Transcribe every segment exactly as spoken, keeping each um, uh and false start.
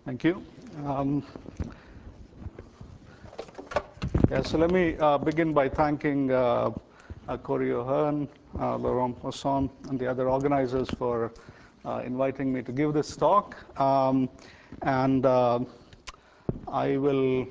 Thank you. Um, yeah, so let me uh, begin by thanking uh, uh, Corey O'Hearn, uh, Laurent Poisson, and the other organizers for uh, inviting me to give this talk. Um, and uh, I will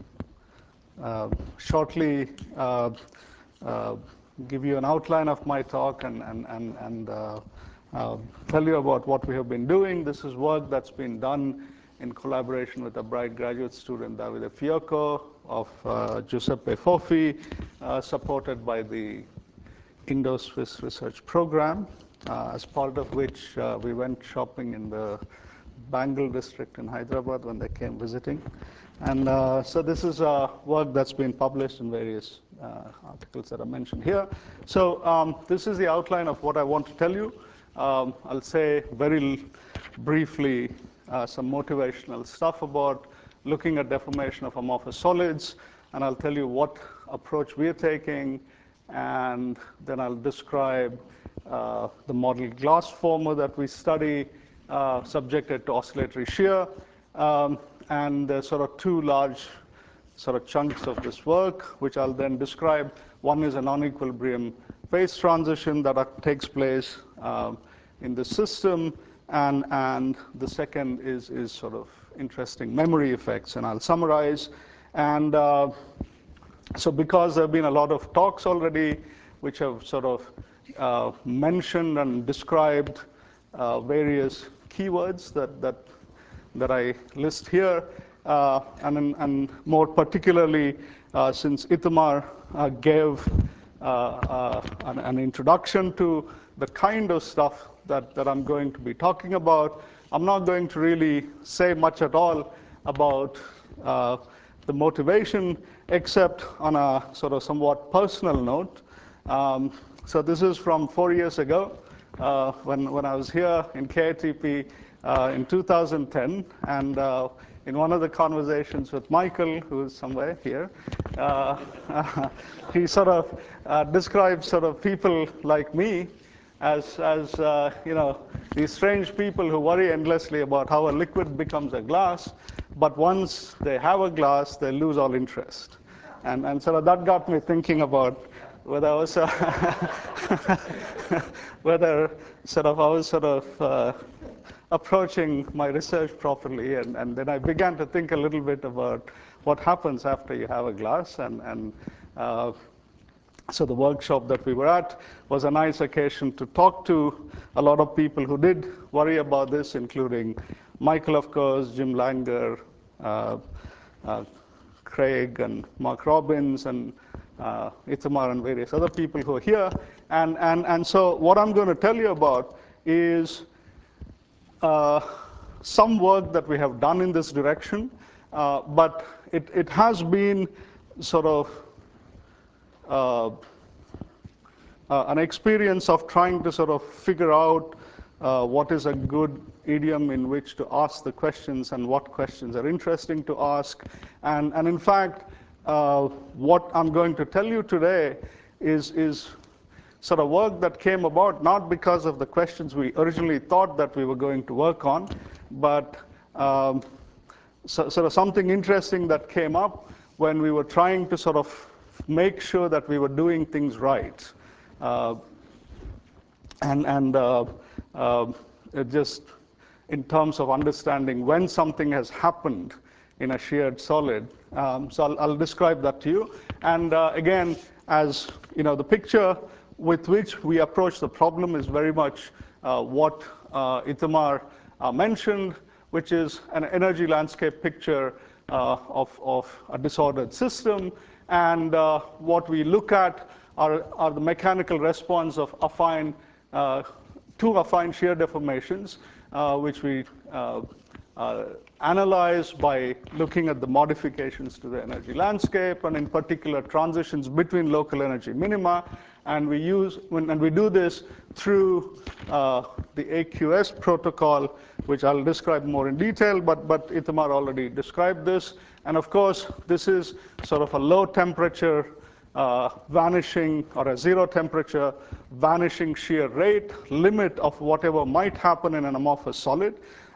uh, shortly uh, uh, give you an outline of my talk and, and, and, and uh, uh, tell you about what we have been doing. This is work that's been done in collaboration with a bright graduate student, Davide Fiocco, of uh, Giuseppe Fofi, uh, supported by the Indo-Swiss Research Program, uh, as part of which uh, we went shopping in the Bangal district in Hyderabad when they came visiting. And uh, so this is uh, work that's been published in various uh, articles that are mentioned here. So um, this is the outline of what I want to tell you. Um, I'll say very briefly uh, some motivational stuff about looking at deformation of amorphous solids, and I'll tell you what approach we're taking, and then I'll describe uh, the model glass former that we study, uh, subjected to oscillatory shear, um, and the sort of two large sort of chunks of this work, which I'll then describe. One is a non-equilibrium phase transition that takes place um, in the system, and, and the second is, is sort of interesting memory effects, and I'll summarize. And uh, so because there have been a lot of talks already which have sort of uh, mentioned and described uh, various keywords that, that, that I list here, uh, and, in, and more particularly, uh, since Itamar uh, gave uh, uh, an, an introduction to the kind of stuff that, that I'm going to be talking about, I'm not going to really say much at all about uh, the motivation, except on a sort of somewhat personal note. Um, so this is from four years ago, uh, when, when I was here in K I T P uh, in two thousand ten, and uh, in one of the conversations with Michael, who is somewhere here, uh, he sort of uh, described sort of people like me as, as uh, you know, these strange people who worry endlessly about how a liquid becomes a glass, but once they have a glass, they lose all interest. And, and sort of that got me thinking about whether I was, uh, whether sort of I was sort of uh, approaching my research properly, and, and then I began to think a little bit about what happens after you have a glass, and, and uh, so the workshop that we were at was a nice occasion to talk to a lot of people who did worry about this, including Michael, of course, Jim Langer, uh, uh, Craig, and Mark Robbins, and uh, Itamar, and various other people who are here. And, and, and so what I'm going to tell you about is uh, some work that we have done in this direction, uh, but it, it has been sort of Uh, uh, an experience of trying to sort of figure out uh, what is a good idiom in which to ask the questions and what questions are interesting to ask. And, and in fact, uh, what I'm going to tell you today is, is sort of work that came about not because of the questions we originally thought that we were going to work on, but um, so, sort of something interesting that came up when we were trying to sort of make sure that we were doing things right. Uh, and and uh, uh, just in terms of understanding when something has happened in a shared solid. Um, so I'll, I'll describe that to you. And uh, again, as you know, the picture with which we approach the problem is very much uh, what uh, Itamar uh, mentioned, which is an energy landscape picture uh, of, of a disordered system. And uh, what we look at are, are the mechanical response of affine, uh, two affine shear deformations, uh, which we uh, uh, analyze by looking at the modifications to the energy landscape, and in particular transitions between local energy minima. And we use, and we do this through uh, the A Q S protocol, which I'll describe more in detail, but, but Itamar already described this. And of course, this is sort of a low temperature uh, vanishing, or a zero temperature vanishing shear rate limit of whatever might happen in an amorphous solid.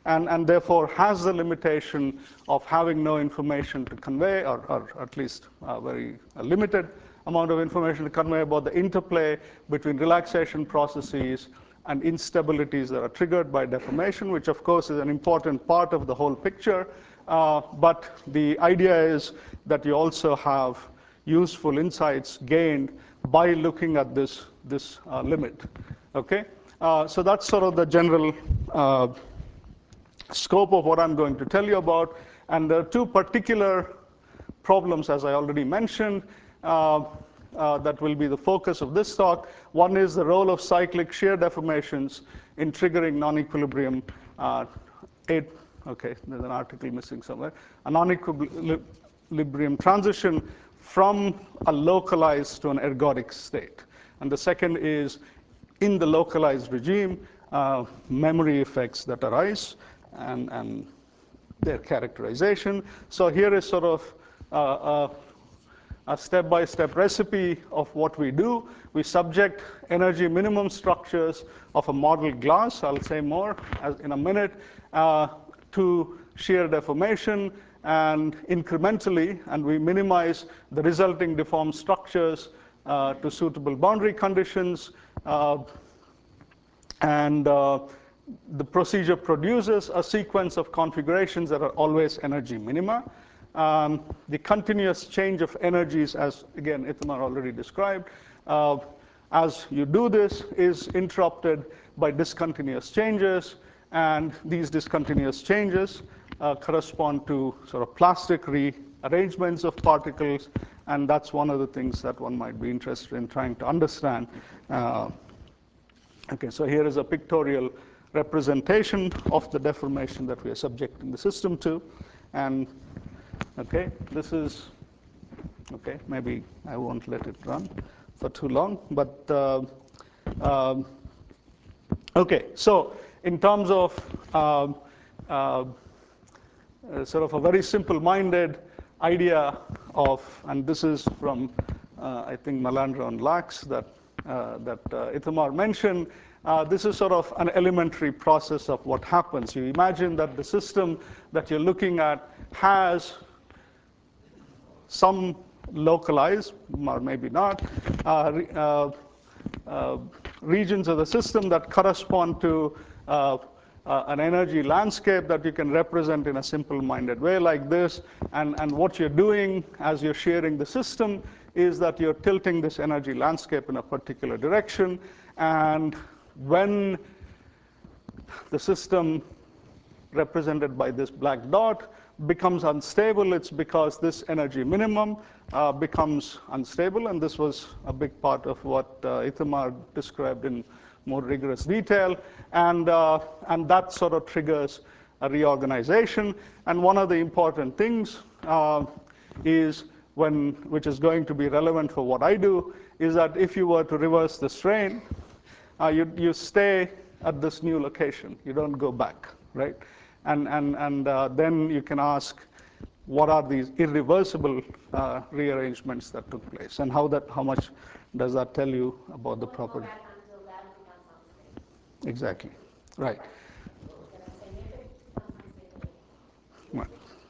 and, and therefore has the limitation of having no information to convey, or, or at least a very a limited amount of information to convey about the interplay between relaxation processes and instabilities that are triggered by deformation, which of course is an important part of the whole picture. Uh, but the idea is that you also have useful insights gained by looking at this, this uh, limit. Okay? Uh, so that's sort of the general uh, scope of what I'm going to tell you about. And there are two particular problems, as I already mentioned, uh, uh, that will be the focus of this talk. One is the role of cyclic shear deformations in triggering non-equilibrium uh, eight. Okay, there's an article missing somewhere. A non-equilibrium transition from a localized to an ergodic state. And the second is, in the localized regime, uh, memory effects that arise and, and their characterization. So here is sort of uh, a step-by-step recipe of what we do. We subject energy minimum structures of a model glass, I'll say more as in a minute, uh, to shear deformation and incrementally, and we minimize the resulting deformed structures uh, to suitable boundary conditions. Uh, and uh, the procedure produces a sequence of configurations that are always energy minima. Um, the continuous change of energies, as again Ithamar already described, uh, as you do this is interrupted by discontinuous changes, and these discontinuous changes uh, correspond to sort of plastic rearrangements of particles, and that's one of the things that one might be interested in trying to understand. Uh, okay, so here is a pictorial representation of the deformation that we are subjecting the system to, and okay, this is, okay, maybe I won't let it run for too long, but uh, um, okay, so in terms of um, uh, uh, sort of a very simple-minded idea of, and this is from, uh, I think, Malandro and Lax that, uh, that uh, Ithamar mentioned, uh, this is sort of an elementary process of what happens. You imagine that the system that you're looking at has some localized, or maybe not, uh, uh, uh, regions of the system that correspond to uh, uh, an energy landscape that you can represent in a simple-minded way like this. And, and what you're doing as you're shearing the system is that you're tilting this energy landscape in a particular direction. And when the system represented by this black dot becomes unstable, it's because this energy minimum uh, becomes unstable, and this was a big part of what uh, Ithamar described in more rigorous detail, and, uh, and that sort of triggers a reorganization. And one of the important things uh, is, when, which is going to be relevant for what I do, is that if you were to reverse the strain, uh, you, you stay at this new location. You don't go back, right? And, and, and uh, then you can ask, what are these irreversible uh, rearrangements that took place, and how that, how much does that tell you about the property? Exactly, right. Right.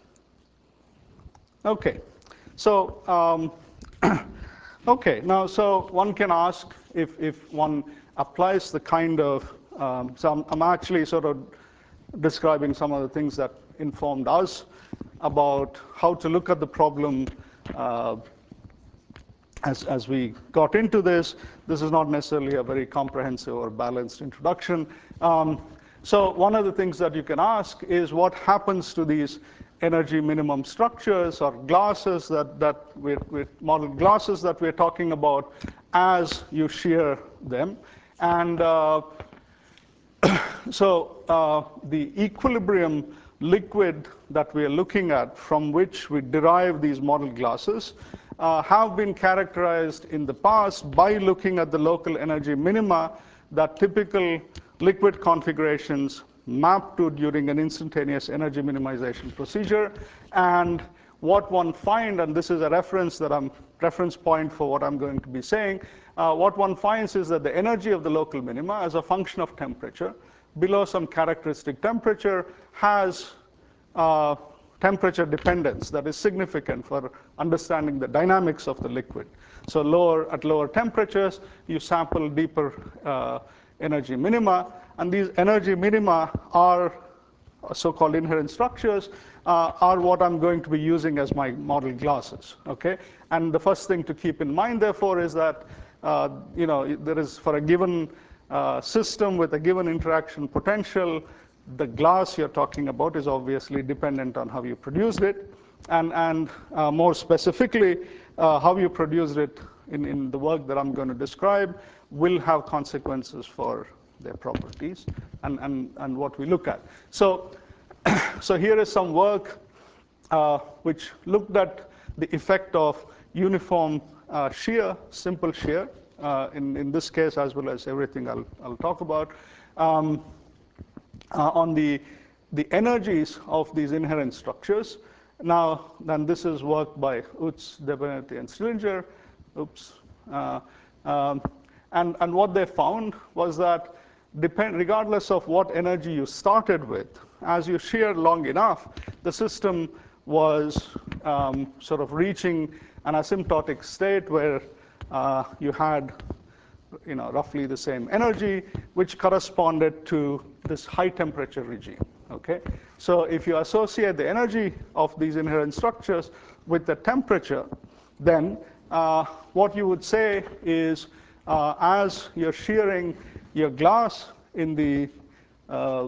Okay, so um, okay, now so one can ask if if one applies the kind of um, so I'm, I'm actually sort of describing some of the things that informed us about how to look at the problem uh, as, as we got into this. This is not necessarily a very comprehensive or balanced introduction. Um, so one of the things that you can ask is what happens to these energy minimum structures or glasses that, that we're, we're model glasses that we're talking about as you shear them. And uh, so uh, the equilibrium liquid that we are looking at, from which we derive these model glasses, uh, have been characterized in the past by looking at the local energy minima that typical liquid configurations map to during an instantaneous energy minimization procedure. And what one finds, and this is a reference that I'm reference point for what I'm going to be saying, uh, what one finds is that the energy of the local minima as a function of temperature below some characteristic temperature has uh, temperature dependence that is significant for understanding the dynamics of the liquid. So lower at lower temperatures, you sample deeper uh, energy minima, and these energy minima are so-called inherent structures, uh, are what I'm going to be using as my model glasses. Okay, and the first thing to keep in mind, therefore, is that uh, you know there is for a given uh, system with a given interaction potential, the glass you're talking about is obviously dependent on how you produced it, and and uh, more specifically, uh, how you produced it in in the work that I'm going to describe will have consequences for their properties and, and, and what we look at. So, so here is some work uh, which looked at the effect of uniform uh, shear, simple shear, uh, in, in this case as well as everything I'll, I'll talk about, um, uh, on the, the energies of these inherent structures. Now, then this is work by Utz, Debenetti, and Stillinger. Oops. Uh, um, and, and what they found was that Depend, regardless of what energy you started with, as you sheared long enough, the system was um, sort of reaching an asymptotic state where uh, you had you know, roughly the same energy, which corresponded to this high temperature regime. Okay? So if you associate the energy of these inherent structures with the temperature, then uh, what you would say is uh, as you're shearing your glass in the uh,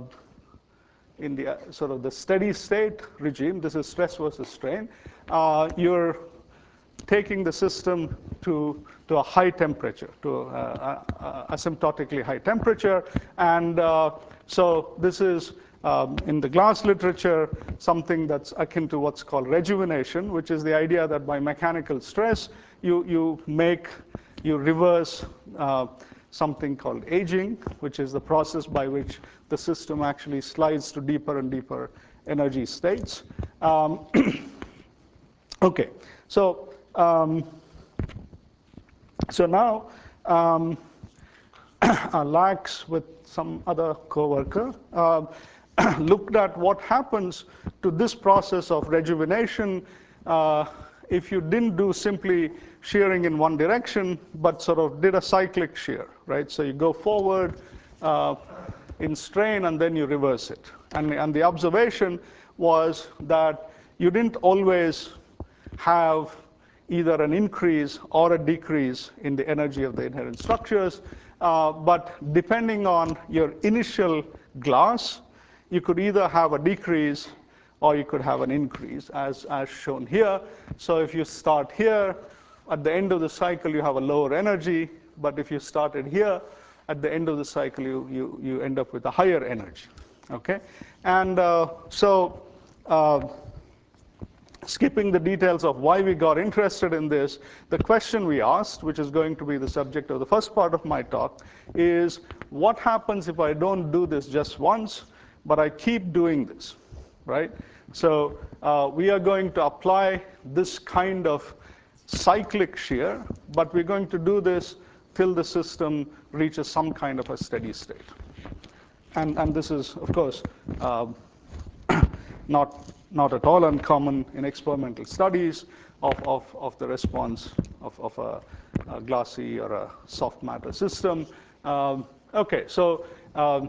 in the uh, sort of the steady state regime, this is stress versus strain, uh, you're taking the system to to a high temperature, to uh, uh, asymptotically high temperature, and uh, so this is um, in the glass literature something that's akin to what's called rejuvenation, which is the idea that by mechanical stress you you make you reverse uh, something called aging, which is the process by which the system actually slides to deeper and deeper energy states. Um, okay, so um, so now um, Lax with some other coworker uh, looked at what happens to this process of rejuvenation uh, if you didn't do simply shearing in one direction, but sort of did a cyclic shear, right? So you go forward uh, in strain, and then you reverse it. And, and the observation was that you didn't always have either an increase or a decrease in the energy of the inherent structures, uh, but depending on your initial glass, you could either have a decrease or you could have an increase, as, as shown here. So if you start here, at the end of the cycle, you have a lower energy. But if you started here, at the end of the cycle, you, you, you end up with a higher energy. Okay? And uh, so uh, skipping the details of why we got interested in this, the question we asked, which is going to be the subject of the first part of my talk, is what happens if I don't do this just once, but I keep doing this, right? So uh, we are going to apply this kind of cyclic shear, but we're going to do this till the system reaches some kind of a steady state. And, and this is, of course, uh, not, not at all uncommon in experimental studies of, of, of the response of, of a, a glassy or a soft matter system. Um, okay, so um,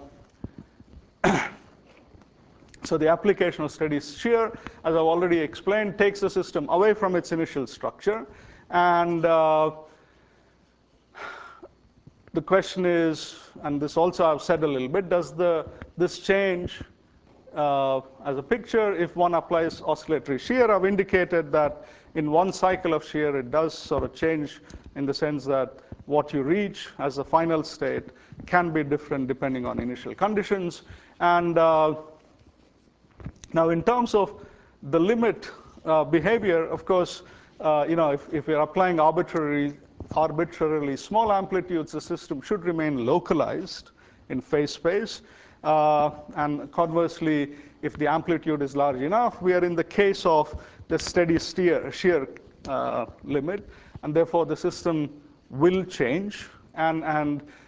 So the application of steady shear, as I've already explained, takes the system away from its initial structure. And uh, the question is, and this also I've said a little bit, does the this change uh, as a picture if one applies oscillatory shear? I've indicated that in one cycle of shear, it does sort of change in the sense that what you reach as the final state can be different depending on initial conditions. And uh, now, in terms of the limit uh, behavior, of course, uh, you know, if, if we're applying arbitrary, arbitrarily small amplitudes, the system should remain localized in phase space. Uh, and conversely, if the amplitude is large enough, we are in the case of the steady steer, shear uh, limit, and therefore the system will change. And, and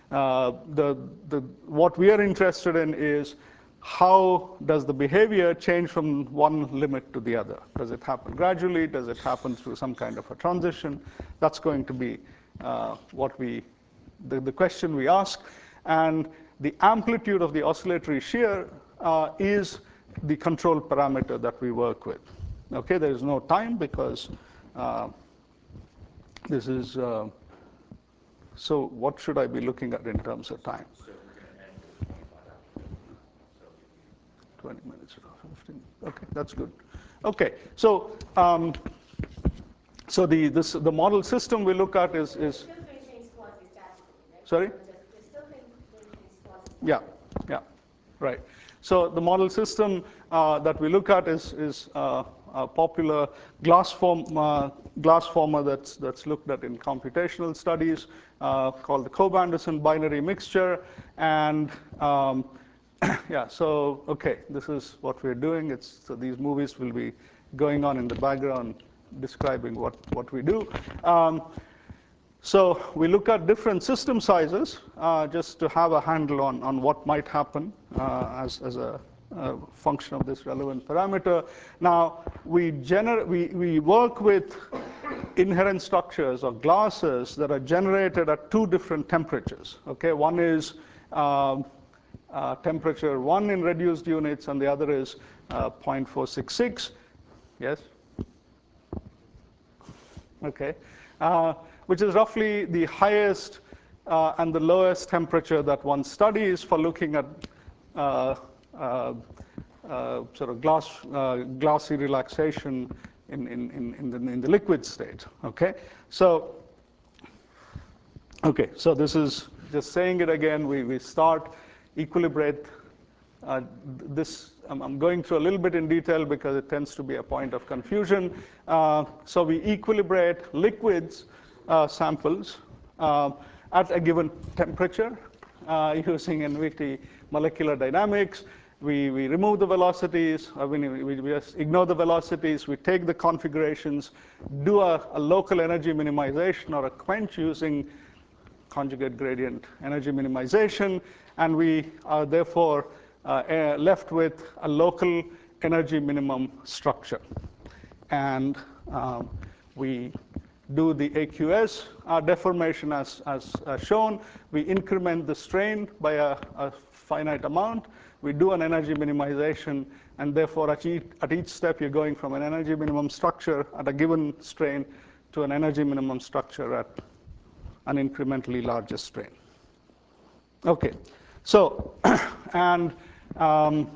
Uh, the, the, what we are interested in is how does the behavior change from one limit to the other? Does it happen gradually? Does it happen through some kind of a transition? That's going to be uh, what we, the, the question we ask. And the amplitude of the oscillatory shear uh, is the control parameter that we work with. Okay, there is no time because uh, this is, uh, so what should I be looking at in terms of time? So we're going to end with twenty-five hours. So twenty minutes or fifteen. Okay, that's good. Okay, so um, so the this the model system we look at is is. Still doing things quasi-statically, right? Sorry? They're still doing things quasi-statically. Yeah, yeah, right. So the model system uh, that we look at is is uh, a popular glass form uh, glass former that's that's looked at in computational studies uh, called the Cobb-Anderson binary mixture. And um, yeah, so okay, this is what we're doing. It's so these movies will be going on in the background describing what what we do. Um, So we look at different system sizes uh, just to have a handle on, on what might happen uh, as, as a, a function of this relevant parameter. Now, we, gener we, we work with inherent structures or glasses that are generated at two different temperatures. Okay, one is um, uh, temperature one in reduced units, and the other is uh, zero point four six six. Yes? Okay. Uh, which is roughly the highest uh, and the lowest temperature that one studies for looking at uh, uh, uh, sort of glass, uh, glassy relaxation in, in, in, in, the, in the liquid state. Okay, so okay, so this is just saying it again. We we start equilibrate. Uh, this I'm, I'm going through a little bit in detail because it tends to be a point of confusion. Uh, so we equilibrate liquids uh, samples uh, at a given temperature uh, using N V T molecular dynamics. We, we remove the velocities, I mean, we, we just ignore the velocities, we take the configurations, do a, a local energy minimization or a quench using conjugate gradient energy minimization, and we are therefore uh, left with a local energy minimum structure. And um, we do the A Q S uh, deformation as, as uh, shown. We increment the strain by a, a finite amount. We do an energy minimization, and therefore at each, at each step you're going from an energy minimum structure at a given strain to an energy minimum structure at an incrementally larger strain. Okay, so and um,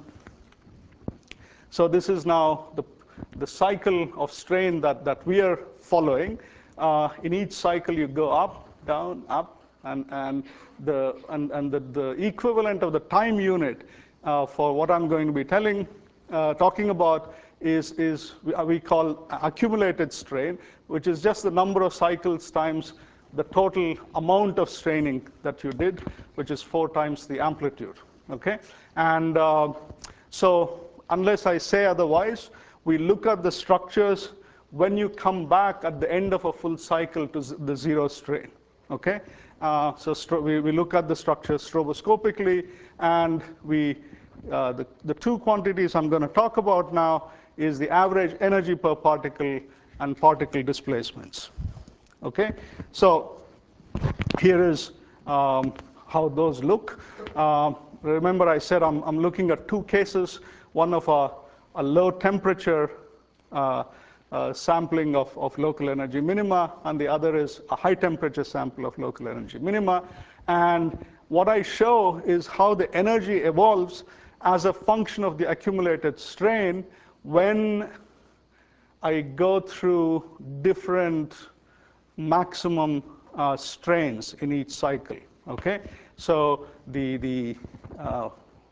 so this is now the the cycle of strain that that we are following. Uh, in each cycle, you go up, down, up, and and the and and the, the equivalent of the time unit uh, for what I'm going to be telling, uh, talking about is is we call accumulated strain, which is just the number of cycles times the total amount of straining that you did, which is four times the amplitude. Okay, and uh, so unless I say otherwise, we look at the structures when you come back at the end of a full cycle to the zero strain. Okay, uh, so we, we look at the structures stroboscopically, and we uh, the the two quantities I'm going to talk about now is the average energy per particle and particle displacements. Okay, so here is um, how those look. Uh, remember, I said I'm, I'm looking at two cases: one of a, a low temperature uh, uh, sampling of, of local energy minima, and the other is a high temperature sample of local energy minima. And what I show is how the energy evolves as a function of the accumulated strain when I go through different maximum uh, strains in each cycle. Okay, so the the uh,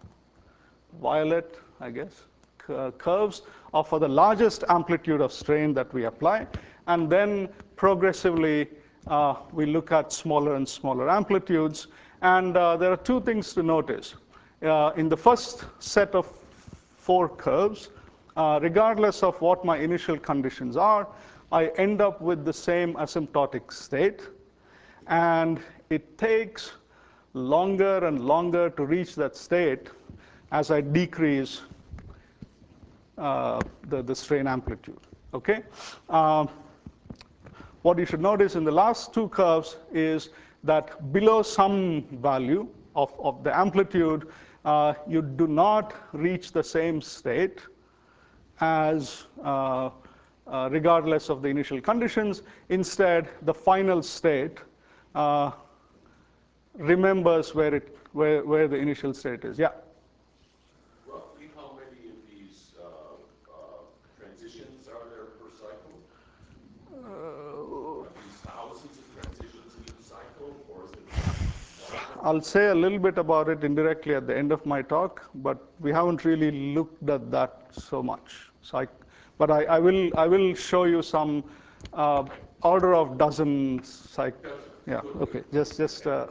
violet, I guess, uh, curves are for the largest amplitude of strain that we apply, and then progressively uh, we look at smaller and smaller amplitudes. And uh, there are two things to notice. Uh, in the first set of four curves, uh, regardless of what my initial conditions are, I end up with the same asymptotic state. And it takes longer and longer to reach that state as I decrease uh, the, the strain amplitude. Okay? Um, what you should notice in the last two curves is that below some value of, of the amplitude, uh, you do not reach the same state as uh, uh, regardless of the initial conditions. Instead, the final state uh, remembers where it where where the initial state is. Yeah. Roughly how many of these uh, uh, transitions are there per cycle? Uh, are these thousands of transitions in each cycle, or is it? I'll say a little bit about it indirectly at the end of my talk, but we haven't really looked at that so much. So I, but I, I will I will show you some uh, order of dozens. Like, yeah. Okay. Just just. Uh,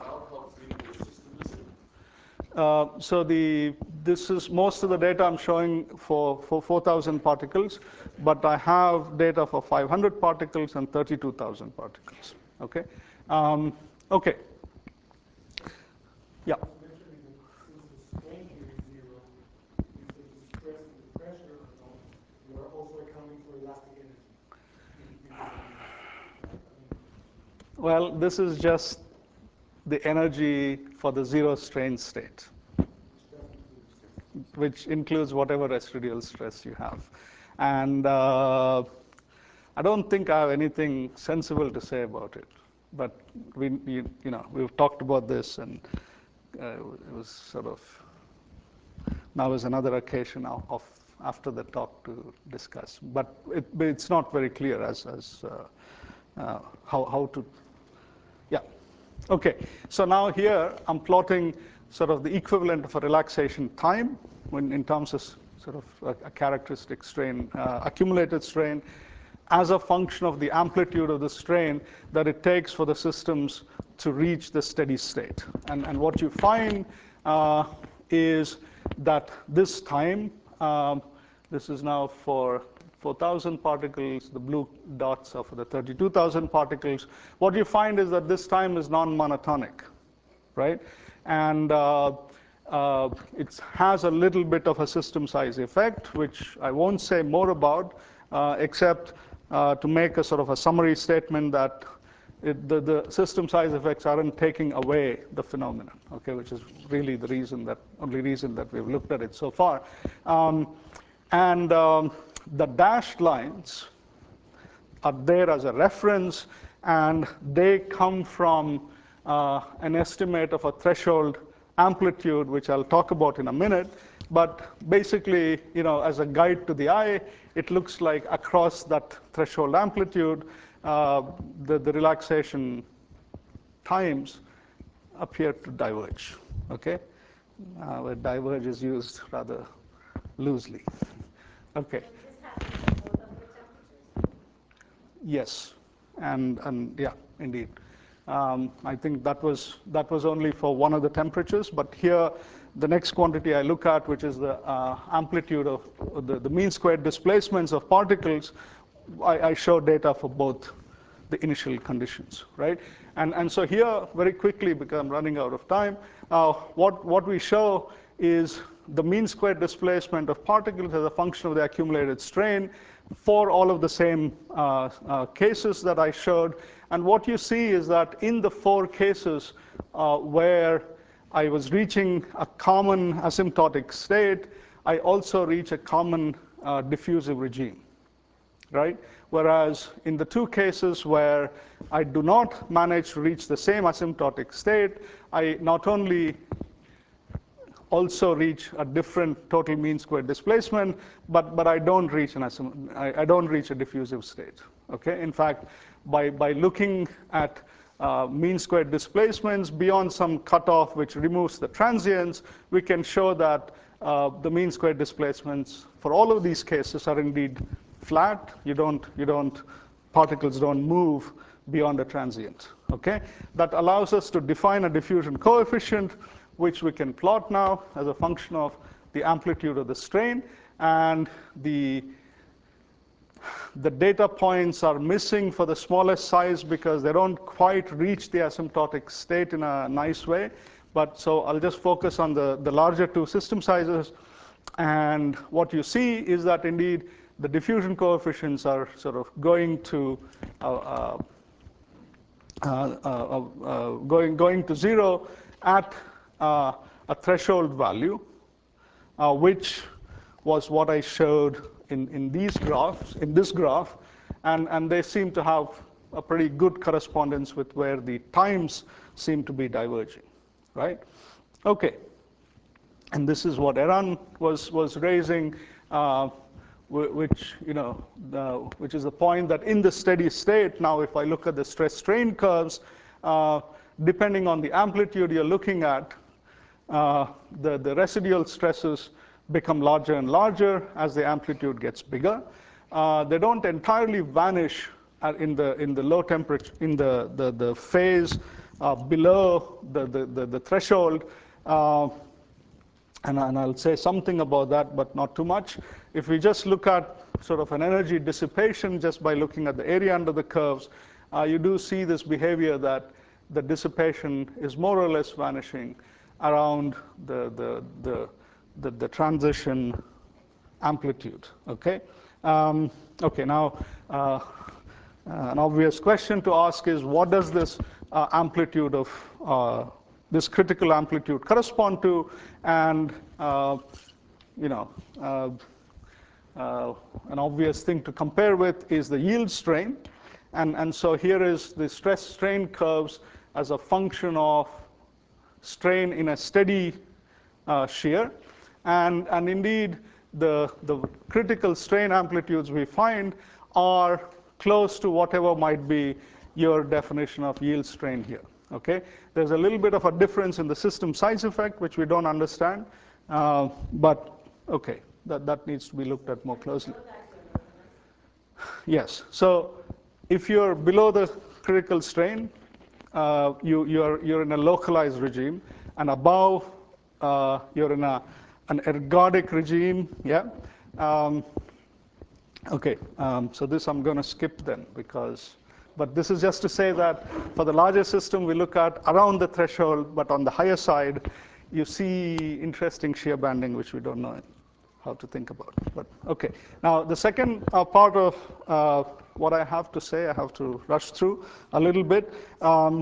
Uh, so the this is most of the data I'm showing for for four thousand particles, but I have data for five hundred particles and thirty-two thousand particles. Okay. Um, okay. Yeah. Well, this is just the energy for the zero strain state, which includes whatever residual stress you have. And uh, I don't think I have anything sensible to say about it. But we, you, you know, we've talked about this, and uh, it was sort of now is another occasion of, of after the talk to discuss. But, it, but it's not very clear as as uh, uh, how how to. Yeah. Okay, so now here I'm plotting sort of the equivalent of a relaxation time when in terms of sort of a, a characteristic strain, uh, accumulated strain, as a function of the amplitude of the strain that it takes for the systems to reach the steady state. And, and what you find uh, is that this time, um, this is now for four thousand particles, the blue dots are for the thirty-two thousand particles. What you find is that this time is non-monotonic, right? And uh, uh, it has a little bit of a system size effect, which I won't say more about, uh, except uh, to make a sort of a summary statement that it, the, the system size effects aren't taking away the phenomenon, okay, which is really the reason that, only reason that we've looked at it so far. Um, and um, the dashed lines are there as a reference, and they come from uh, an estimate of a threshold amplitude, which I'll talk about in a minute. But basically, you know, as a guide to the eye, it looks like across that threshold amplitude, uh, the, the relaxation times appear to diverge. Okay, uh, where diverge is used rather loosely. Okay. Yes, and and yeah, indeed. Um, I think that was that was only for one of the temperatures, but here the next quantity I look at, which is the uh, amplitude of the, the mean squared displacements of particles, I, I show data for both the initial conditions, right? And and so here, very quickly, because I'm running out of time, uh, what what we show is the mean squared displacement of particles as a function of the accumulated strain for all of the same uh, uh, cases that I showed. And what you see is that in the four cases uh, where I was reaching a common asymptotic state, I also reach a common uh, diffusive regime, right? Whereas in the two cases where I do not manage to reach the same asymptotic state, I not only also reach a different total mean square displacement, but but I don't reach an I, I don't reach a diffusive state. Okay. In fact, by by looking at uh, mean square displacements beyond some cutoff which removes the transients, we can show that uh, the mean square displacements for all of these cases are indeed flat. You don't you don't particles don't move beyond a transient. Okay. That allows us to define a diffusion coefficient, which we can plot now as a function of the amplitude of the strain. And the, the data points are missing for the smallest size because they don't quite reach the asymptotic state in a nice way. But so I'll just focus on the, the larger two system sizes. And what you see is that indeed the diffusion coefficients are sort of going to uh, uh, uh, uh, uh, going going to zero at uh, a threshold value, uh, which was what I showed in, in these graphs, in this graph, and, and they seem to have a pretty good correspondence with where the times seem to be diverging, right? Okay, and this is what Eran was was raising, uh, which you know, the, which is the point that in the steady state, now if I look at the stress strain curves, uh, depending on the amplitude you're looking at, uh, the the residual stresses become larger and larger as the amplitude gets bigger. Uh, they don't entirely vanish in the in the low temperature in the the, the phase uh, below the the, the, the threshold, uh, and, and I'll say something about that, but not too much. If we just look at sort of an energy dissipation just by looking at the area under the curves, uh, you do see this behavior that the dissipation is more or less vanishing around the the the the, the transition amplitude. Okay. Um, okay. Now, uh, an obvious question to ask is, what does this uh, amplitude of uh, this critical amplitude correspond to? And uh, you know, uh, uh, an obvious thing to compare with is the yield strain. And and so here is the stress strain curves as a function of strain in a steady uh, shear. And, and indeed, the, the critical strain amplitudes we find are close to whatever might be your definition of yield strain here. Okay? There's a little bit of a difference in the system size effect, which we don't understand. Uh, but okay, that, that needs to be looked at more closely. Yes. So if you're below the critical strain, uh, you, you're, you're in a localized regime, and above, uh, you're in a, an ergodic regime. Yeah. Um, okay. Um, so this I'm going to skip then, because, but this is just to say that for the larger system, we look at around the threshold, but on the higher side, you see interesting shear banding, which we don't know how to think about. But okay. Now the second uh, part of uh, what I have to say, I have to rush through a little bit. Um,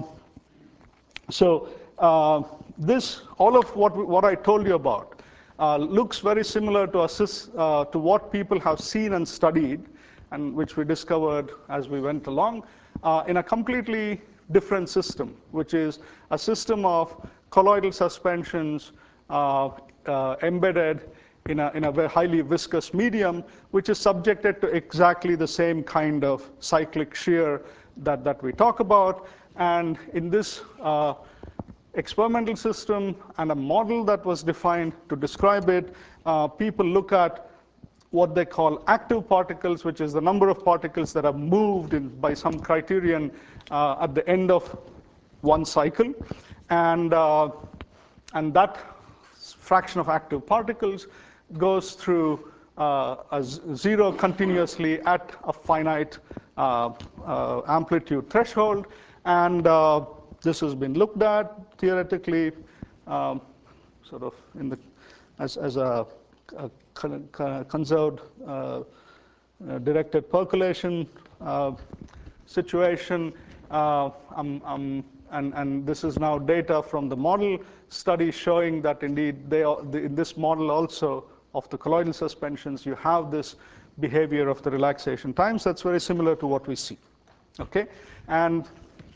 so uh, this, all of what what I told you about, uh, looks very similar to assist, uh, to what people have seen and studied, and which we discovered as we went along, uh, in a completely different system, which is a system of colloidal suspensions uh, uh, embedded in a, in a very highly viscous medium, which is subjected to exactly the same kind of cyclic shear that, that we talk about. And in this uh, experimental system and a model that was defined to describe it, uh, people look at what they call active particles, which is the number of particles that are moved in, by some criterion uh, at the end of one cycle. And, uh, and that fraction of active particles goes through uh, a zero continuously at a finite uh, uh, amplitude threshold. And uh, this has been looked at theoretically, um, sort of in the as, as a, a conserved uh, uh, directed percolation uh, situation. Uh, I'm, I'm, and, and this is now data from the model study showing that indeed they are, the, in this model also of the colloidal suspensions, you have this behavior of the relaxation times that's very similar to what we see. Okay, and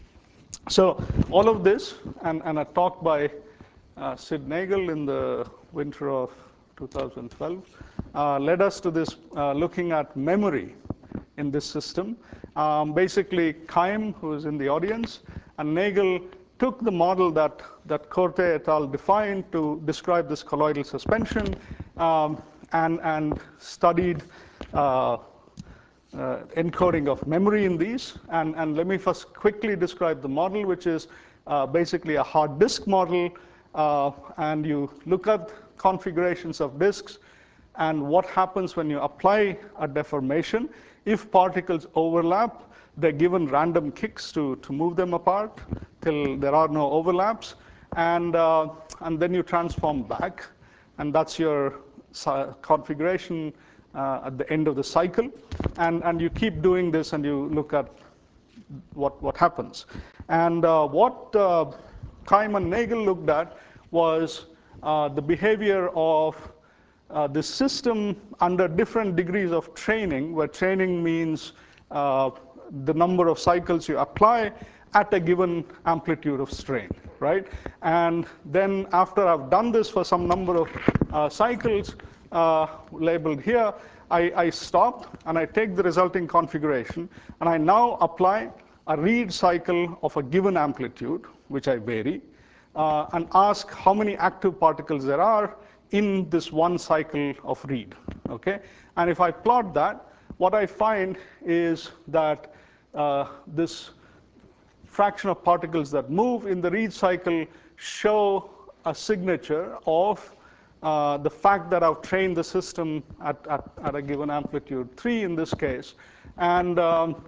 so all of this, and, and a talk by uh, Sid Nagel in the winter of two thousand twelve, uh, led us to this uh, looking at memory in this system. Um, basically, Keim, who is in the audience, and Nagel took the model that, that Corte et al. Defined to describe this colloidal suspension, um, and, and studied uh, Uh, encoding of memory in these. And, and let me first quickly describe the model, which is uh, basically a hard disk model. Uh, and you look at configurations of disks and what happens when you apply a deformation. If particles overlap, they're given random kicks to, to move them apart till there are no overlaps. and, uh, and then you transform back, and that's your configuration uh, at the end of the cycle. And, and you keep doing this, and you look at what, what happens. And uh, what uh, Keim and Nagel looked at was uh, the behavior of uh, the system under different degrees of training, where training means uh, the number of cycles you apply at a given amplitude of strain, right? And then after I've done this for some number of uh, cycles uh, labeled here, I, I stop and I take the resulting configuration, and I now apply a read cycle of a given amplitude, which I vary, uh, and ask how many active particles there are in this one cycle of read. Okay? And if I plot that, what I find is that uh, this fraction of particles that move in the read cycle show a signature of uh, the fact that I've trained the system at, at, at a given amplitude, three in this case. And um,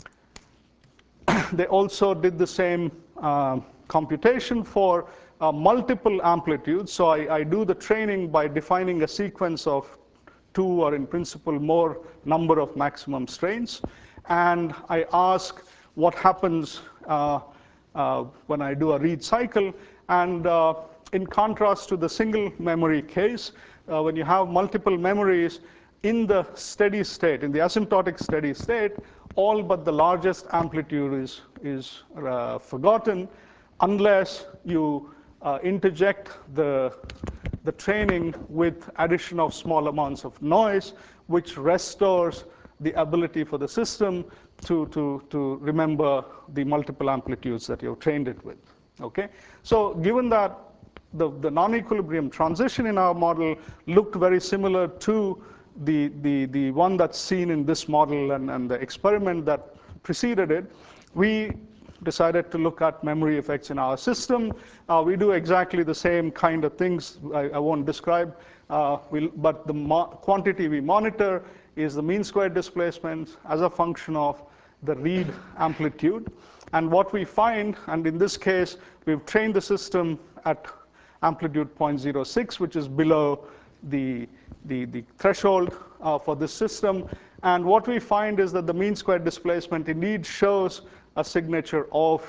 they also did the same uh, computation for uh, multiple amplitudes. So I, I do the training by defining a sequence of two, or in principle more, number of maximum strains. And I ask what happens uh, uh, when I do a read cycle. And uh, in contrast to the single memory case, uh, when you have multiple memories in the steady state, in the asymptotic steady state, all but the largest amplitude is, is uh, forgotten unless you uh, interject the, the training with addition of small amounts of noise, which restores the ability for the system to, to, to remember the multiple amplitudes that you've trained it with. Okay? So given that the, the non-equilibrium transition in our model looked very similar to the, the, the one that's seen in this model and, and the experiment that preceded it, we decided to look at memory effects in our system. Uh, we do exactly the same kind of things. I, I won't describe, uh, we'll, but the quantity we monitor is the mean square displacement as a function of the read amplitude. And what we find, and in this case, we've trained the system at amplitude zero point zero six, which is below the, the, the threshold uh, for this system. And what we find is that the mean square displacement indeed shows a signature of,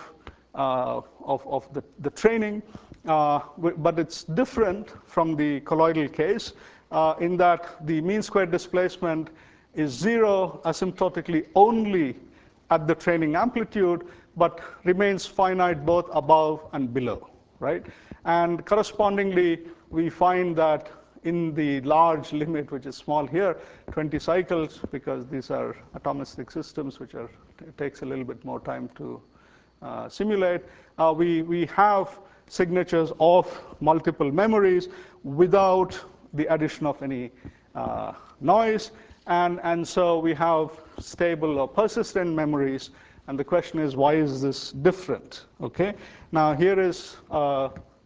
uh, of, of the, the training, uh, but it's different from the colloidal case uh, in that the mean square displacement is zero asymptotically only at the training amplitude, but remains finite both above and below, right? And correspondingly, we find that in the large limit, which is small here, twenty cycles, because these are atomistic systems, which are, it takes a little bit more time to uh, simulate, uh, we, we have signatures of multiple memories without the addition of any uh, noise. And, and so we have stable or persistent memories. And the question is, why is this different? Okay? Now, here is uh,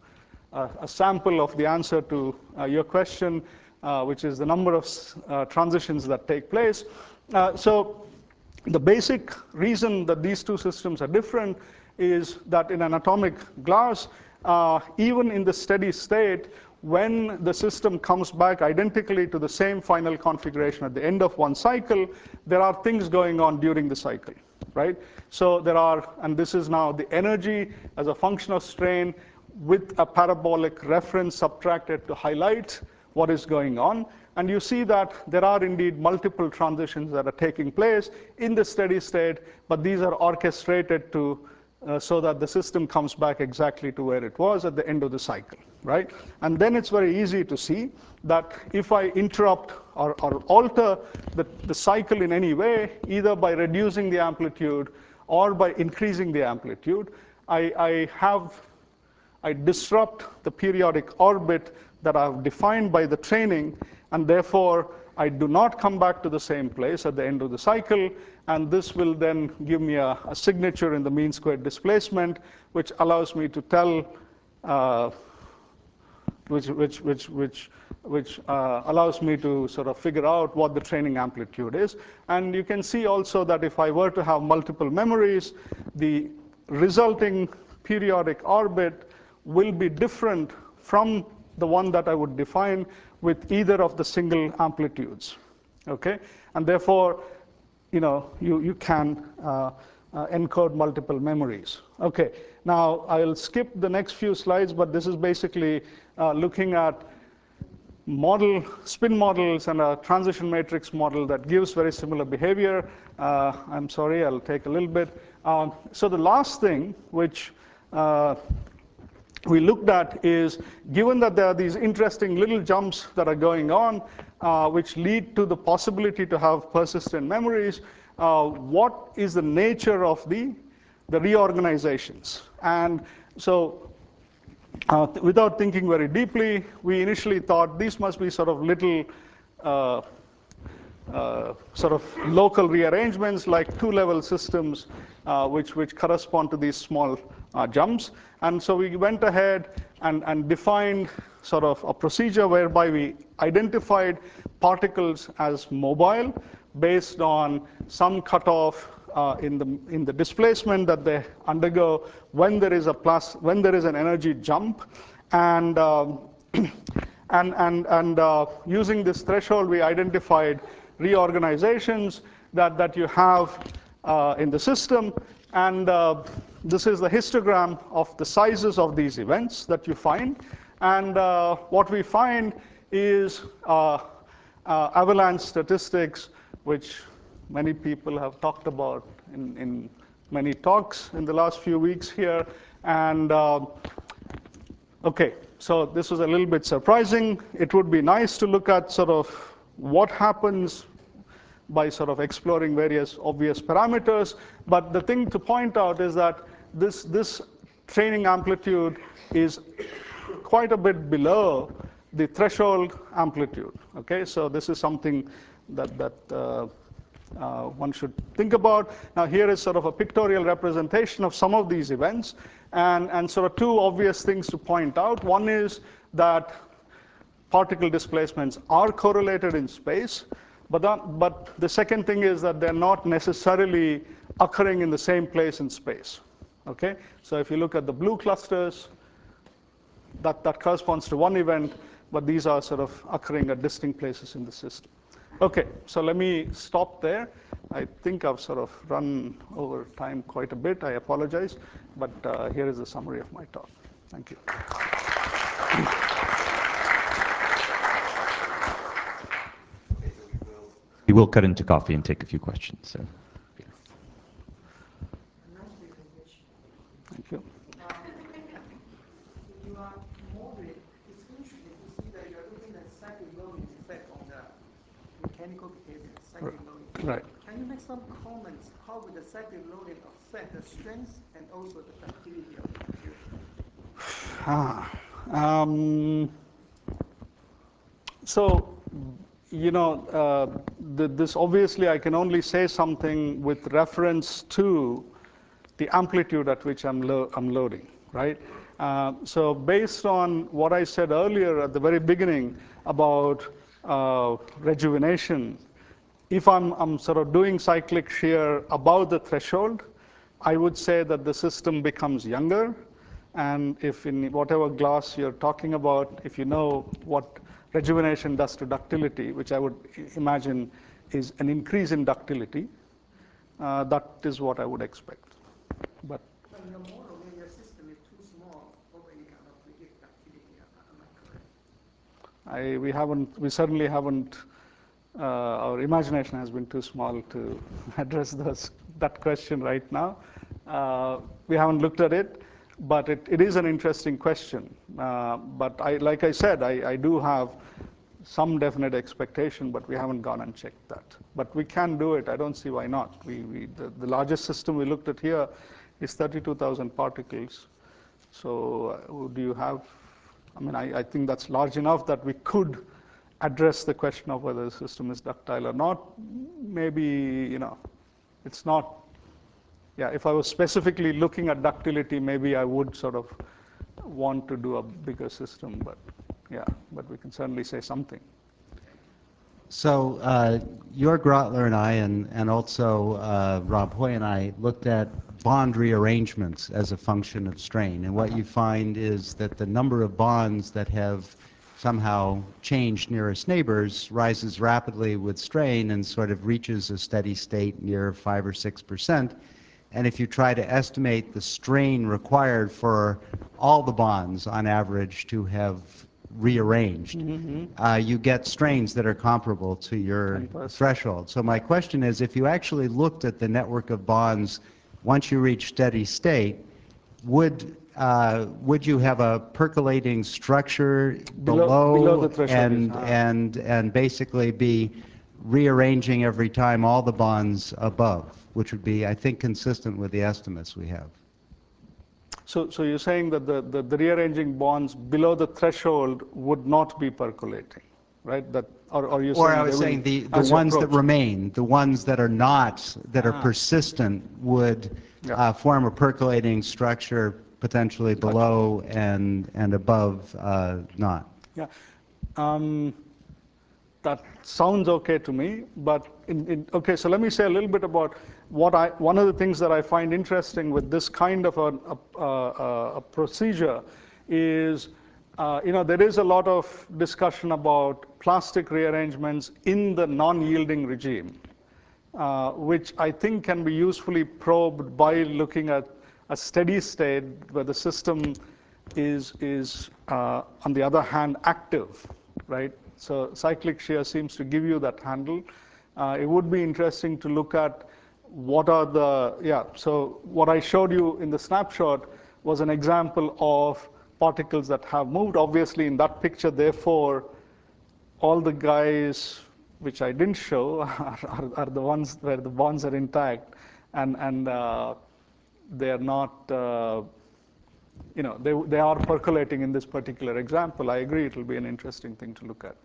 a, a sample of the answer to uh, your question, uh, which is the number of uh, transitions that take place. Uh, so the basic reason that these two systems are different is that in an atomic glass, uh, even in the steady state, when the system comes back identically to the same final configuration at the end of one cycle, there are things going on during the cycle, right? So there are, and this is now the energy as a function of strain with a parabolic reference subtracted to highlight what is going on. And you see that there are indeed multiple transitions that are taking place in the steady state, but these are orchestrated to Uh, so that the system comes back exactly to where it was at the end of the cycle, right? And then it's very easy to see that if I interrupt or, or alter the, the cycle in any way, either by reducing the amplitude or by increasing the amplitude, I, I have, I disrupt the periodic orbit that I've defined by the training, and therefore I do not come back to the same place at the end of the cycle, and this will then give me a, a signature in the mean squared displacement, which allows me to tell, uh, which, which, which, which, which uh, allows me to sort of figure out what the training amplitude is. And you can see also that if I were to have multiple memories, the resulting periodic orbit will be different from the one that I would define with either of the single amplitudes. Okay? And therefore, you know, you, you can uh, uh, encode multiple memories. Okay, now I'll skip the next few slides, but this is basically uh, looking at model, spin models and a transition matrix model that gives very similar behavior. Uh, I'm sorry, I'll take a little bit. Um, so the last thing, which uh, we looked at is, given that there are these interesting little jumps that are going on, uh, which lead to the possibility to have persistent memories, uh, what is the nature of the, the reorganizations? And so uh, without thinking very deeply, we initially thought these must be sort of little uh, uh, sort of local rearrangements, like two-level systems, uh, which, which correspond to these small uh, jumps. And so we went ahead and, and defined sort of a procedure whereby we identified particles as mobile based on some cutoff uh, in the in the displacement that they undergo when there is a plus when there is an energy jump, and um, and and and uh, using this threshold, we identified reorganizations that that you have uh, in the system, and uh, this is the histogram of the sizes of these events that you find, and uh, what we find is uh, uh, avalanche statistics, which many people have talked about in, in many talks in the last few weeks here. And uh, okay, so this was a little bit surprising. It would be nice to look at sort of what happens by sort of exploring various obvious parameters. But the thing to point out is that this, this training amplitude is quite a bit below the threshold amplitude. Okay, so this is something that, that uh, uh, one should think about. Now here is sort of a pictorial representation of some of these events, and, and sort of two obvious things to point out. One is that particle displacements are correlated in space, but, that, but the second thing is that they're not necessarily occurring in the same place in space. Okay, so if you look at the blue clusters, that, that corresponds to one event, but these are sort of occurring at distinct places in the system. Okay, so let me stop there. I think I've sort of run over time quite a bit. I apologize, but uh, here is a summary of my talk. Thank you. We will cut into coffee and take a few questions. So. Thank you. You are modeling. It's interesting to see that you're looking at cyclic loading effect on the mechanical behavior, cyclic loading. Right. Can you make some comments how would the cyclic loading affect the strength and also the ductility of the material? Ah, um, so, you know, uh, the, this obviously I can only say something with reference to the amplitude at which I'm, lo I'm loading, right? Uh, so based on what I said earlier at the very beginning about uh, rejuvenation, if I'm, I'm sort of doing cyclic shear above the threshold, I would say that the system becomes younger. And if in whatever glass you're talking about, if you know what rejuvenation does to ductility, which I would imagine is an increase in ductility, uh, that is what I would expect. But But in your model, when your system is too small, probably you cannot predict ductility. Am I correct? I, we haven't, we certainly haven't, uh, our imagination has been too small to address those, that question right now. Uh, we haven't looked at it, but it, it is an interesting question. Uh, but I, like I said, I, I do have some definite expectation, but we haven't gone and checked that. But we can do it. I don't see why not. We, we, the, the largest system we looked at here is thirty-two thousand particles. So uh, do you have, I mean, I, I think that's large enough that we could address the question of whether the system is ductile or not. Maybe, you know, it's not, yeah, if I was specifically looking at ductility, maybe I would sort of want to do a bigger system, but yeah, but we can certainly say something. So uh, Jörg Rottler and I, and, and also uh, Rob Hoy and I, looked at bond rearrangements as a function of strain. And what you find is that the number of bonds that have somehow changed nearest neighbors rises rapidly with strain and sort of reaches a steady state near five or six percent. And if you try to estimate the strain required for all the bonds on average to have rearranged, mm-hmm. uh, you get strains that are comparable to your threshold. So my question is, if you actually looked at the network of bonds once you reach steady state, would uh, would you have a percolating structure below, below, below the threshold and is, ah. and and basically be rearranging every time all the bonds above, which would be, I think, consistent with the estimates we have? So, so you're saying that the, the, the rearranging bonds below the threshold would not be percolating, right? That, or, or you're or saying I was they saying will, the, the as you ones that approach. remain, the ones that are not, that are Ah. persistent, would Yeah. uh, form a percolating structure potentially below and, and above uh, not. Yeah. Um, that sounds okay to me, but in, in, okay, so let me say a little bit about what I, one of the things that I find interesting with this kind of a, a, a, a procedure is, uh, you know, there is a lot of discussion about plastic rearrangements in the non-yielding regime, uh, which I think can be usefully probed by looking at a steady state where the system is, is uh, on the other hand, active, right? So cyclic shear seems to give you that handle. Uh, it would be interesting to look at what are the, yeah, so what I showed you in the snapshot was an example of particles that have moved. Obviously, in that picture, therefore, all the guys which I didn't show are, are, are the ones where the bonds are intact, and, and uh, they're not, uh, you know, they, they are percolating in this particular example. I agree it will be an interesting thing to look at.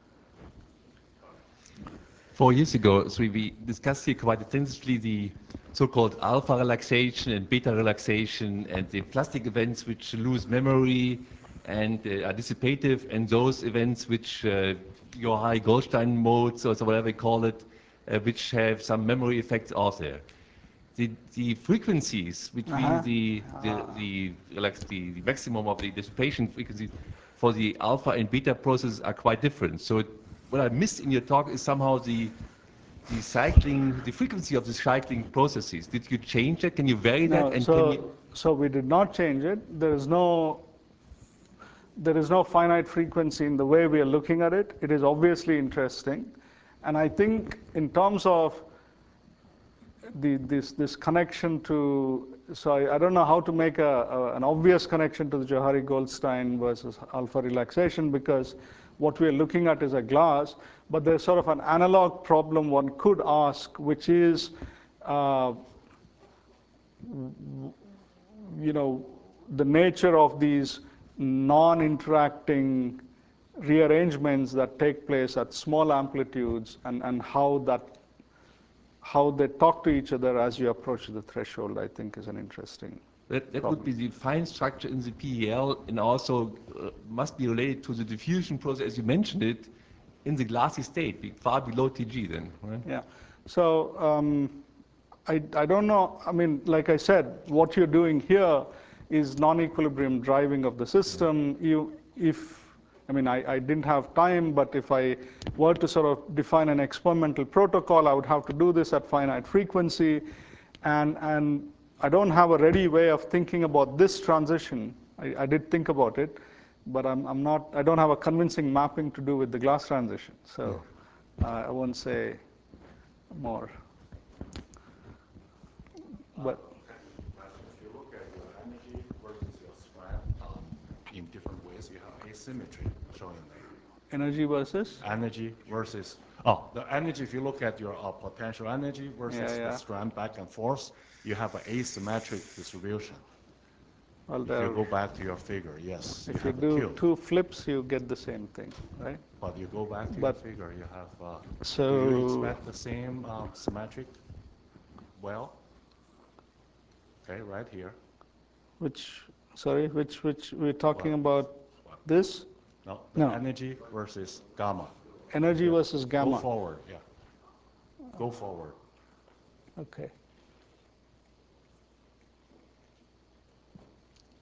Four years ago, so we discussed here quite extensively the so-called alpha relaxation and beta relaxation and the plastic events which lose memory and uh, are dissipative, and those events which uh, your high Goldstein modes, or so whatever we call it, uh, which have some memory effects out there. The, the frequencies between Uh-huh. the, the, Ah. the, relax, the, the maximum of the dissipation frequency for the alpha and beta processes are quite different. So it, what I missed in your talk is somehow the, the cycling, the frequency of the cycling processes. Did you change that? Can you vary No, that? And so, can you... so we did not change it. There is no there is no finite frequency in the way we are looking at it. It is obviously interesting. And I think in terms of the, this, this connection to, so I, I don't know how to make a, a, an obvious connection to the Johari-Goldstein versus alpha relaxation, because what we are looking at is a glass, but there's sort of an analog problem one could ask, which is, uh, you know, the nature of these non-interacting rearrangements that take place at small amplitudes, and, and how that how they talk to each other as you approach the threshold, I think is an interesting That, that problem. would be the fine structure in the P E L, and also uh, must be related to the diffusion process, as you mentioned it, in the glassy state, be far below T G then, right? Yeah. So um, I, I don't know, I mean, like I said, what you're doing here is non-equilibrium driving of the system. Yeah. You, if, I mean, I, I didn't have time, but if I were to sort of define an experimental protocol, I would have to do this at finite frequency. And, and I don't have a ready way of thinking about this transition. I, I did think about it, but I'm, I'm not, I don't have a convincing mapping to do with the glass transition. So uh, I won't say more. But if you look at your energy versus your strength um, in different ways, you have asymmetry showing there. Energy versus? Energy versus, oh, the energy, if you look at your uh, potential energy versus Yeah, yeah. the strength back and forth, you have an asymmetric distribution. Well, if there, you go back to your figure, yes, if you you have do a cube. two flips, you get the same thing, right? But you go back to But, your figure, you have, uh, so, do you expect the same um, symmetric well? Okay, right here. Which, sorry, which, which, we're talking What? about What? this? No, the No. energy versus gamma. Energy Yeah. versus gamma. Go forward, yeah. Go forward. Okay.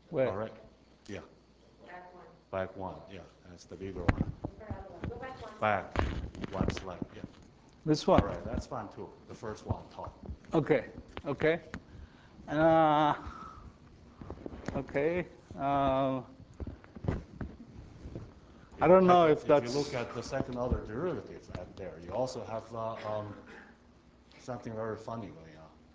Where? All right. Yeah, Back one. back one. Yeah, that's the bigger one. Another one. Go back one. Back one slide. Yeah. This All one? right, that's fine too. The first one, top. Okay, okay. Uh, okay. Uh, I don't know if that's... If you look at the second order derivative at there, you also have uh, um, something very funny going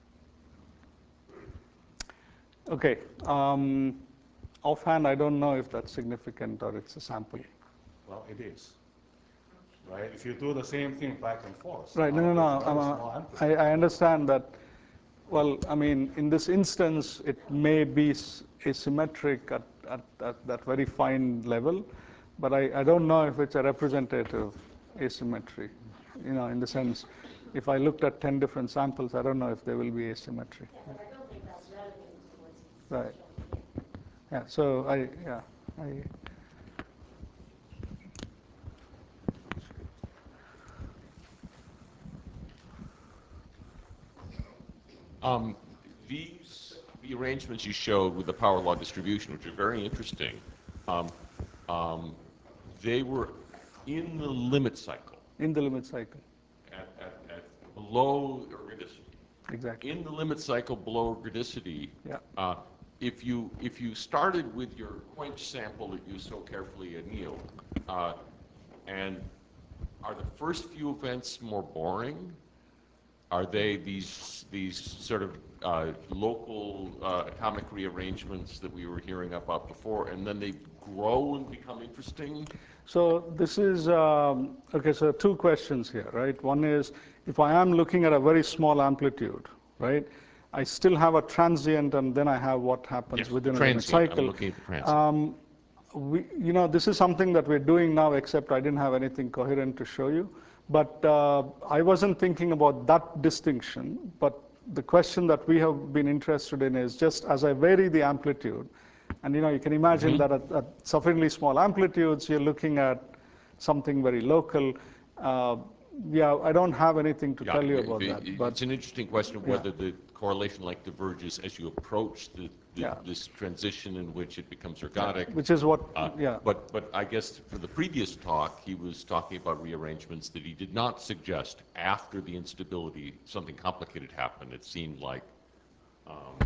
on. Okay. Um, offhand, I don't know if that's significant or it's a sample. Well, it is. Right? If you do the same thing back and forth. Right. No, no, no. I'm, uh, I, I understand that. Well, I mean, in this instance, it may be asymmetric at, at, at that very fine level, but I, I don't know if it's a representative asymmetry. You know, in the sense, if I looked at ten different samples, I don't know if they will be asymmetric. Yeah, but I don't think that's relevant to what's Right. showing. Yeah. So I, yeah, I. Um, these the arrangements you showed with the power law distribution, which are very interesting, um, um, they were in the limit cycle. In the limit cycle. At, at, at below ergodicity. Exactly. In the limit cycle below ergodicity, Yeah. uh, if you if you started with your quench sample that you so carefully annealed, uh, and are the first few events more boring? Are they these these sort of uh, local uh, atomic rearrangements that we were hearing about before, and then they grow and become interesting? So this is, um, okay, so two questions here, right? One is, if I am looking at a very small amplitude, right, I still have a transient, and then I have what happens Yes, within the a limit transient. cycle. I'm looking at the transient. Um, we, you know, this is something that we're doing now, except I didn't have anything coherent to show you. But uh, I wasn't thinking about that distinction. But the question that we have been interested in is just as I vary the amplitude, and you know, you can imagine Mm-hmm. that at, at sufficiently small amplitudes, you're looking at something very local. Uh, yeah, I don't have anything to Yeah, tell you it- about it- that. it's But an interesting question of yeah. whether the correlation like diverges as you approach the, the Yeah. this transition in which it becomes ergodic. which is what, Uh, yeah. But but I guess for the previous talk, he was talking about rearrangements that he did not suggest after the instability something complicated happened. It seemed like um,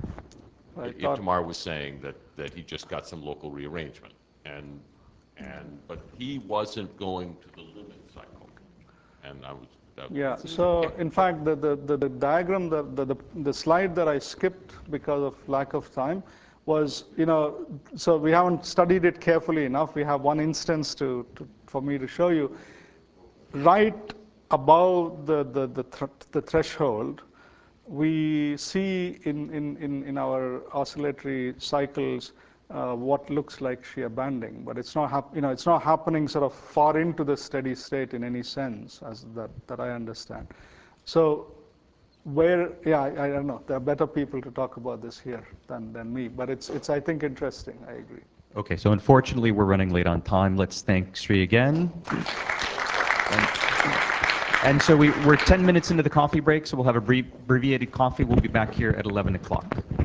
I if thought- Tamar was saying that that he just got some local rearrangement, and and but he wasn't going to the limit cycle, and I was. That Yeah, was- so okay. in fact, the, the, the, the diagram, the, the, the, the slide that I skipped because of lack of time was, you know, so we haven't studied it carefully enough. We have one instance to, to for me to show you. Right above the, the, the, th the threshold, we see in, in, in, in our oscillatory cycles uh, what looks like shear banding, but it's not, hap you know, it's not happening sort of far into the steady state in any sense, as that, that I understand. So where, yeah, I, I don't know, there are better people to talk about this here than, than me, but it's, it's, I think, interesting, I agree. Okay, so unfortunately we're running late on time. Let's thank Sri again. And, and so we, we're ten minutes into the coffee break, so we'll have a brief, abbreviated coffee. We'll be back here at eleven o'clock.